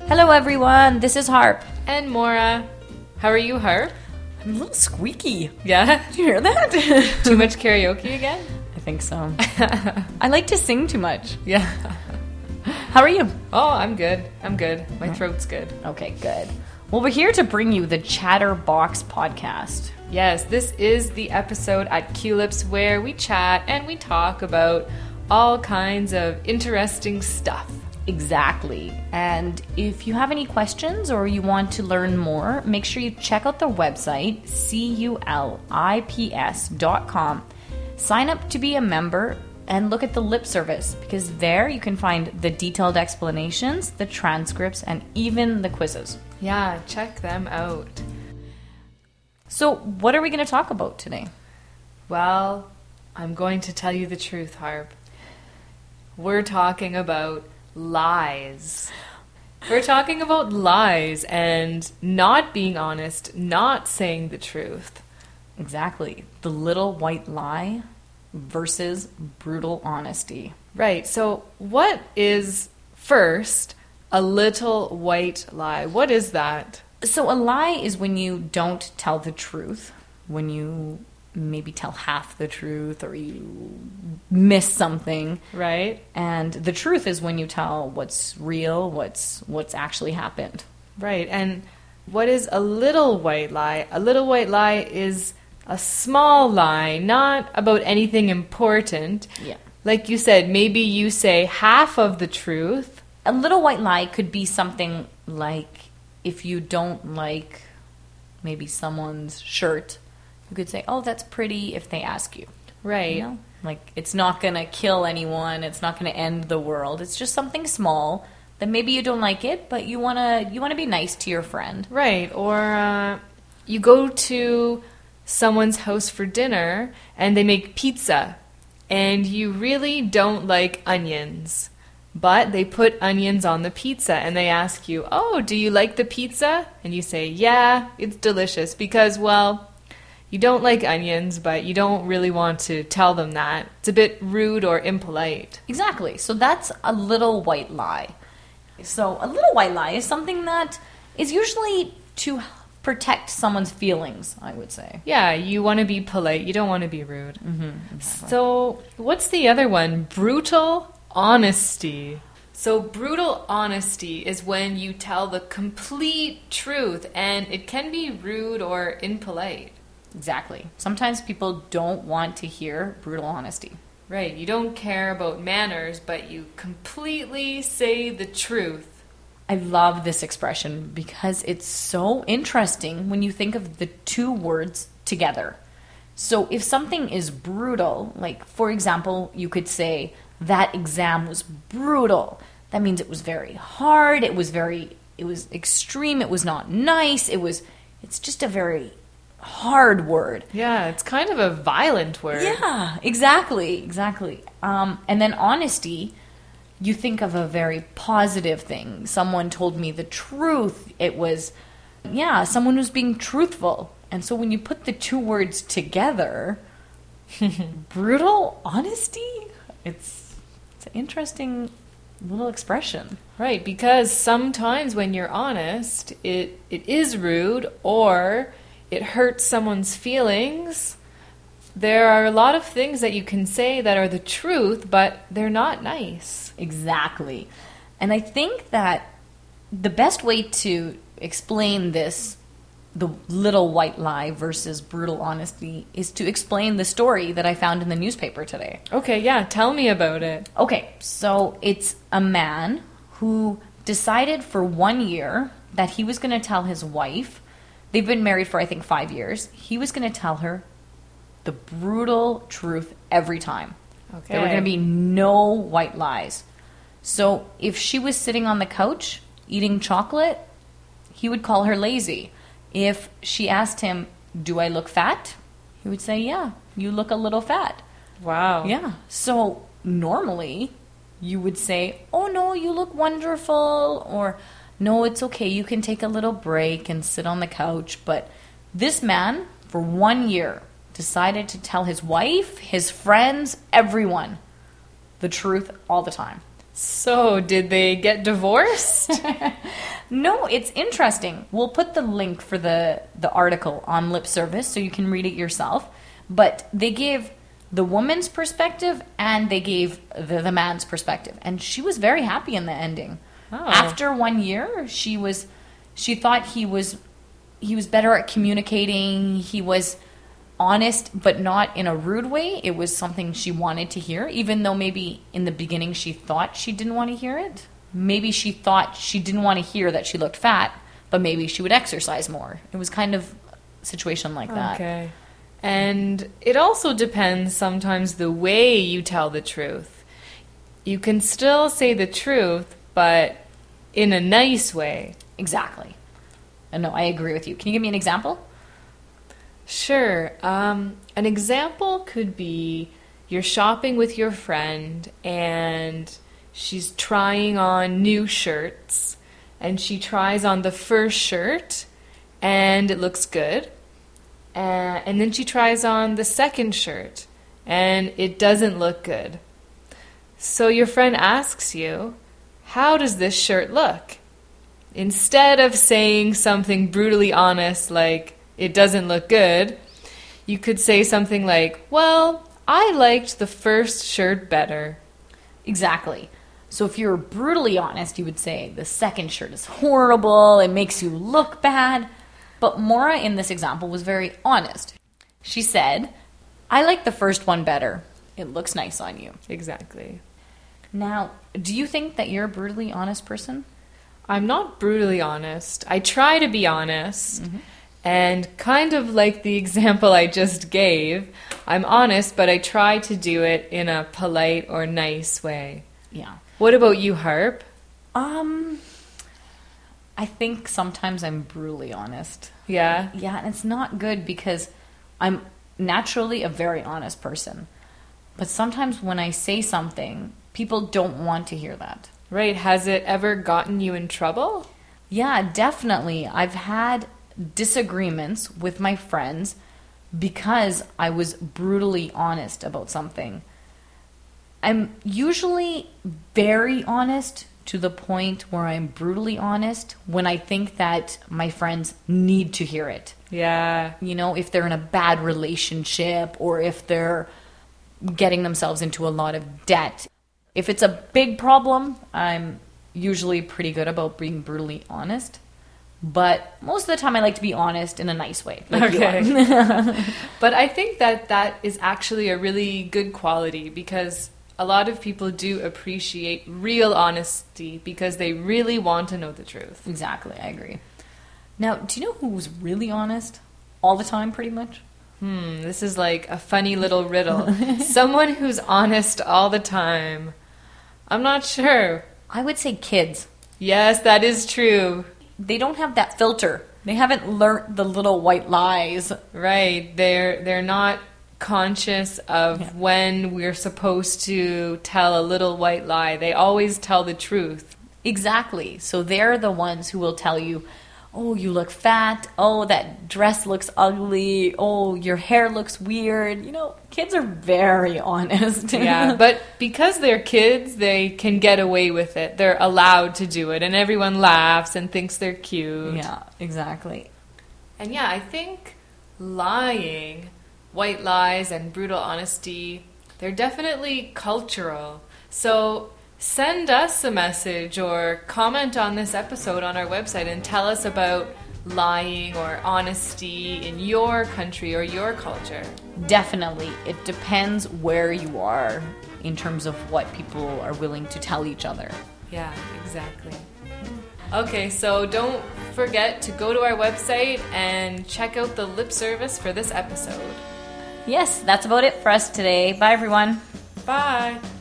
Hello everyone, this is Harp. And Maura. How are you, Harp? I'm a little squeaky. Yeah? Did you hear that? Too much karaoke again? I think so. I like to sing too much. Yeah. How are you? Oh, I'm good. My throat's good. Okay, good. Well, we're here to bring you the Chatterbox podcast. Yes, this is the episode at Culips where we chat and we talk about all kinds of interesting stuff. Exactly. And if you have any questions or you want to learn more, make sure you check out the website, culips.com. Sign up to be a member and look at the lip service, because there you can find the detailed explanations, the transcripts, and even the quizzes. Yeah, check them out. So, what are we going to talk about today? Well, I'm going to tell you the truth, Harp. We're talking about lies. We're talking about lies and not being honest, not saying the truth. Exactly. The little white lie versus brutal honesty. Right. So what is, first, a little white lie? What is that? So a lie is when you don't tell the truth, when you maybe tell half the truth or you miss something. Right. And the truth is when you tell what's real, what's actually happened. Right. And what is a little white lie? A little white lie is a small lie, not about anything important. Yeah. Like you said, maybe you say half of the truth. A little white lie could be something like if you don't like maybe someone's shirt, you could say, oh, that's pretty, if they ask you. Right. You know? Like, it's not going to kill anyone. It's not going to end the world. It's just something small that maybe you don't like it, but you want to be nice to your friend. Right. Or you go to someone's house for dinner and they make pizza and you really don't like onions, but they put onions on the pizza and they ask you, oh, do you like the pizza? And you say, yeah, it's delicious, because, well, you don't like onions, but you don't really want to tell them that. It's a bit rude or impolite. Exactly. So that's a little white lie. So a little white lie is something that is usually to protect someone's feelings, I would say. Yeah, you want to be polite. You don't want to be rude. Exactly. So what's the other one? Brutal honesty. So brutal honesty is when you tell the complete truth, and it can be rude or impolite. Exactly. Sometimes people don't want to hear brutal honesty. Right. You don't care about manners, but you completely say the truth. I love this expression because it's so interesting when you think of the two words together. So if something is brutal, like, for example, you could say, that exam was brutal. That means it was very hard, it was extreme, it was not nice, it's just a very hard word. Yeah, it's kind of a violent word. Yeah, exactly. And then honesty, you think of a very positive thing. Someone told me the truth. It was, someone was being truthful. And so when you put the two words together, brutal honesty, it's an interesting little expression. Right, because sometimes when you're honest, it is rude or it hurts someone's feelings. There are a lot of things that you can say that are the truth, but they're not nice. Exactly. And I think that the best way to explain this, the little white lie versus brutal honesty, is to explain the story that I found in the newspaper today. Okay, yeah, tell me about it. Okay, so it's a man who decided for 1 year that he was going to tell his wife, they've been married for I think 5 years, he was going to tell her the brutal truth every time. Okay. There were going to be no white lies. So if she was sitting on the couch eating chocolate, he would call her lazy. If she asked him, do I look fat? He would say, yeah, you look a little fat. Wow. Yeah. So normally you would say, oh no, you look wonderful, or no, it's okay, you can take a little break and sit on the couch. But this man, for 1 year, decided to tell his wife, his friends, everyone, the truth all the time. So, did they get divorced? No, it's interesting. We'll put the link for the article on lip service so you can read it yourself. But they gave the woman's perspective and they gave the man's perspective. And she was very happy in the ending. Oh. After 1 year, she thought he was better at communicating. He was honest, but not in a rude way. It was something she wanted to hear, even though maybe in the beginning she thought she didn't want to hear it. Maybe she thought she didn't want to hear that she looked fat, but maybe she would exercise more. It was kind of a situation like that. Okay. And it also depends sometimes the way you tell the truth. You can still say the truth, but in a nice way. Exactly. No, I agree with you. Can you give me an example? Sure. An example could be you're shopping with your friend and she's trying on new shirts and she tries on the first shirt and it looks good. And then she tries on the second shirt and it doesn't look good. So your friend asks you, "How does this shirt look?" Instead of saying something brutally honest like, "It doesn't look good," you could say something like, "Well, I liked the first shirt better." Exactly. So if you're brutally honest, you would say the second shirt is horrible, it makes you look bad. But Maura in this example was very honest. She said, "I like the first one better. It looks nice on you." Exactly. Now, do you think that you're a brutally honest person? I'm not brutally honest. I try to be honest. Mm-hmm. And kind of like the example I just gave, I'm honest, but I try to do it in a polite or nice way. Yeah. What about you, Harp? I think sometimes I'm brutally honest. Yeah? Yeah, and it's not good because I'm naturally a very honest person. But sometimes when I say something, people don't want to hear that. Right. Has it ever gotten you in trouble? Yeah, definitely. I've had disagreements with my friends because I was brutally honest about something. I'm usually very honest to the point where I'm brutally honest when I think that my friends need to hear it. Yeah. You know, if they're in a bad relationship or if they're getting themselves into a lot of debt. If it's a big problem, I'm usually pretty good about being brutally honest. But most of the time I like to be honest in a nice way. Like okay. But I think that is actually a really good quality because a lot of people do appreciate real honesty because they really want to know the truth. Exactly, I agree. Now, do you know who's really honest all the time, pretty much? This is like a funny little riddle. Someone who's honest all the time. I'm not sure. I would say kids. Yes, that is true. They don't have that filter. They haven't learnt the little white lies. Right. They're not conscious of when we're supposed to tell a little white lie. They always tell the truth. Exactly. So they're the ones who will tell you, "Oh, you look fat. Oh, that dress looks ugly. Oh, your hair looks weird." You know, kids are very honest. Yeah, but because they're kids, they can get away with it. They're allowed to do it, and everyone laughs and thinks they're cute. Yeah, exactly. And yeah, I think lying, white lies, and brutal honesty, they're definitely cultural. So send us a message or comment on this episode on our website and tell us about lying or honesty in your country or your culture. Definitely. It depends where you are in terms of what people are willing to tell each other. Yeah, exactly. Okay, so don't forget to go to our website and check out the lip service for this episode. Yes, that's about it for us today. Bye, everyone. Bye.